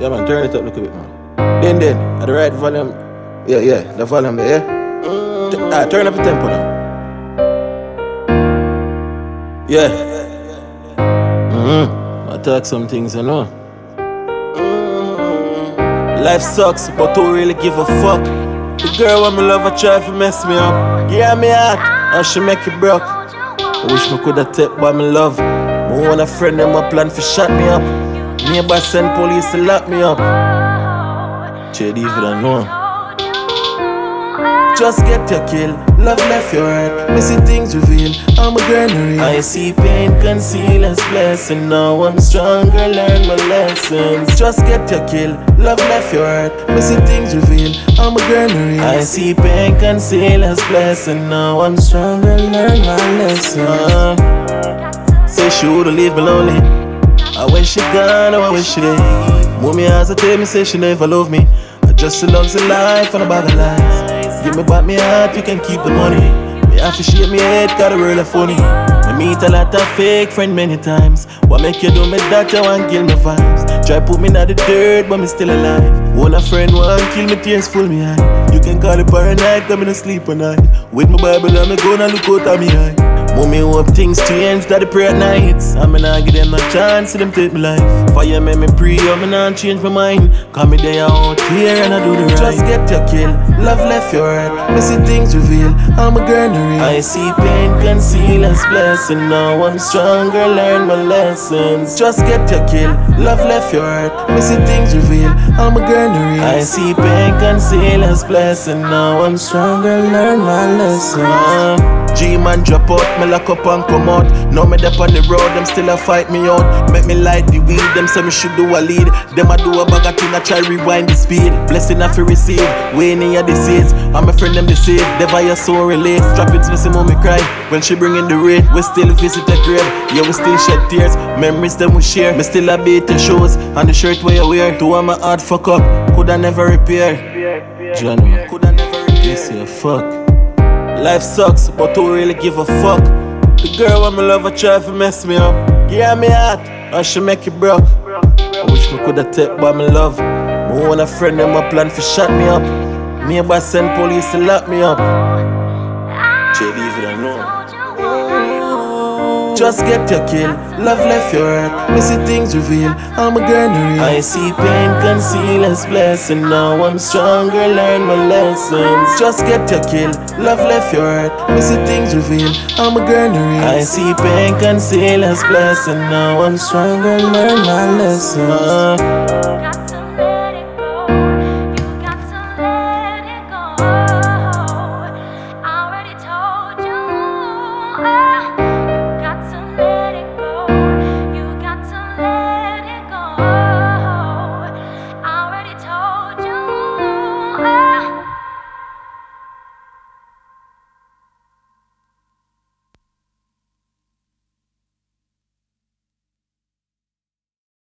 Yeah, man, turn it up a little bit, man. Then, at the right volume. Yeah, the volume there, yeah? Turn up the tempo now. Yeah. I talk some things, you know. Life sucks, but don't really give a fuck. The girl when me love, I try to mess me up. Yeah, me heart, and she make it broke. I wish me coulda take by me love. Me want a friend, them a plan for shut me up. Neighbor send police to lock me up. Chad even I know. Just get your kill, love left your heart. Missing things reveal, I'm a granary. I see pain conceal as blessing. Now I'm stronger, learn my lessons. Just get your kill, love left your heart. Missing things reveal, I'm a granary. I see pain conceal as blessing. Now I'm stronger, learn my lessons. Say she woulda leave me lonely. I wish she gone, I wish she did. Mommy has to tell me, say she never love me. I just loves the life and a bag of lies. Give me back my heart, you can keep the money. Me have to shake me head, got a real funny. Me meet a lot of fake friend many times. What make you do me that, you want kill me vibes. Try put me in the dirt, but me still alive. One a friend want kill me, tears full me eye. You can call it paranoid, come in and sleep at night. With my Bible and me gonna look out of me eye. Mommy hope things change, that the pray at nights. I mean I give them a chance, to them take me life. Fire make me pray, I mean I change my mind. Call me there out here and I do the right. Just get your kill, love left your heart. Missing things reveal, I'm a granary. I see pain conceal as blessing. Now I'm stronger, learn my lessons. Just get your kill, love left your heart. Missing things reveal, I'm a granary. I see pain conceal as blessing. Now I'm stronger, learn my lessons. G-man drop out, me lock up and come out. Now me dep on the road, them still a fight me out. Make me light the weed, them say me should do a lead. Them a do a bag of thing, I try rewind the speed. Blessing I fi receive, winning your disease. I'm a friend them deceive, they buy your soul release. Droppings me see mommy cry, when she bring in the raid. We still visit the grave, yeah we still shed tears. Memories them we share, me still a beat the shows. And the shirt where you wear, two of my heart fuck up, coulda never repair. John, coulda never repair. You say fuck. Life sucks, but don't really give a fuck. The girl when me love, I try to mess me up. Yeah, me heart, and she make it broke. I wish me coulda take by me love. Me want a friend, them a plan for shut me up. Neighbor send police to lock me up. Chad even I know. Just get your kill, love left your heart. Missing things reveal, I'm a granary. I see pain conceal as blessing. Now I'm stronger, learn my lessons. Just get your kill, love left your heart. Missing things reveal, I'm a granary. I see pain conceal as blessing. Now I'm stronger, learn my lessons.